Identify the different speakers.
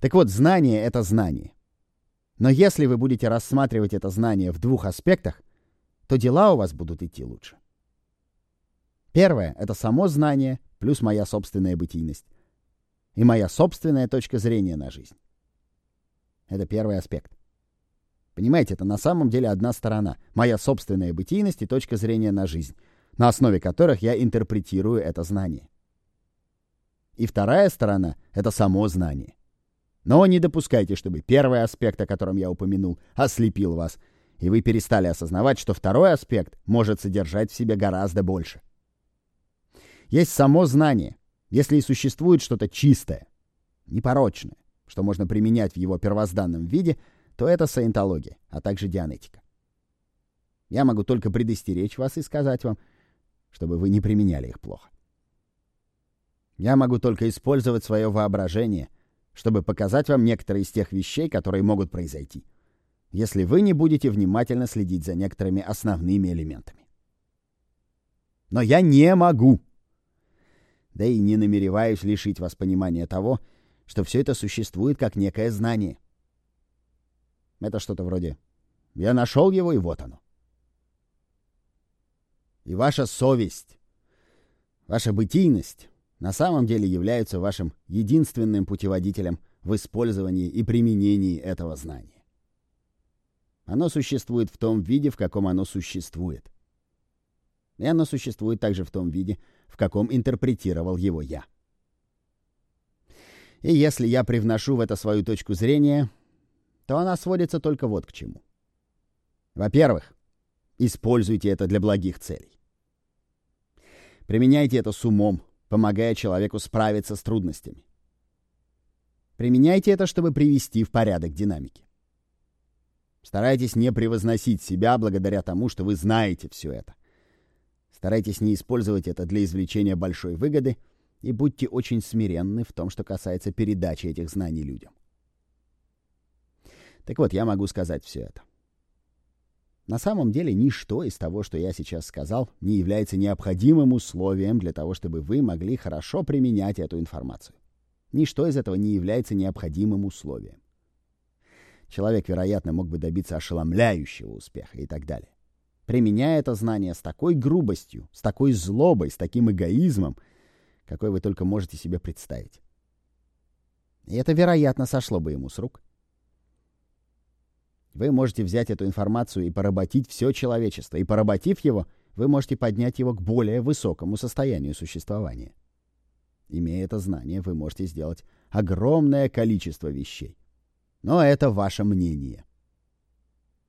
Speaker 1: Так вот, знание — это знание. Но если вы будете рассматривать это знание в двух аспектах, то дела у вас будут идти лучше. Первое — это само знание плюс моя собственная бытийность и моя собственная точка зрения на жизнь. Это первый аспект. Понимаете, это на самом деле одна сторона. Моя собственная бытийность и точка зрения на жизнь, на основе которых я интерпретирую это знание. И вторая сторона — это само знание. Но не допускайте, чтобы первый аспект, о котором я упомянул, ослепил вас, и вы перестали осознавать, что второй аспект может содержать в себе гораздо больше. Есть само знание, если и существует что-то чистое, непорочное, что можно применять в его первозданном виде, то это саентология, а также дианетика. Я могу только предостеречь вас и сказать вам, чтобы вы не применяли их плохо. Я могу только использовать свое воображение, чтобы показать вам некоторые из тех вещей, которые могут произойти, если вы не будете внимательно следить за некоторыми основными элементами. Но я не могу, да и не намереваюсь лишить вас понимания того, что все это существует как некое знание. Это что-то вроде «я нашел его, и вот оно». И ваша совесть, ваша бытийность на самом деле являются вашим единственным путеводителем в использовании и применении этого знания. Оно существует в том виде, в каком оно существует. И оно существует также в том виде, в каком интерпретировал его я. И если я привношу в это свою точку зрения, то она сводится только вот к чему. Во-первых, используйте это для благих целей. Применяйте это с умом, помогая человеку справиться с трудностями. Применяйте это, чтобы привести в порядок динамики. Старайтесь не превозносить себя благодаря тому, что вы знаете все это. Старайтесь не использовать это для извлечения большой выгоды и будьте очень смиренны в том, что касается передачи этих знаний людям. Так вот, я могу сказать все это. На самом деле, ничто из того, что я сейчас сказал, не является необходимым условием для того, чтобы вы могли хорошо применять эту информацию. Ничто из этого не является необходимым условием. Человек, вероятно, мог бы добиться ошеломляющего успеха и так далее, применяя это знание с такой грубостью, с такой злобой, с таким эгоизмом, какой вы только можете себе представить. И это, вероятно, сошло бы ему с рук. Вы можете взять эту информацию и поработить все человечество, и, поработив его, вы можете поднять его к более высокому состоянию существования. Имея это знание, вы можете сделать огромное количество вещей. Но это ваше мнение.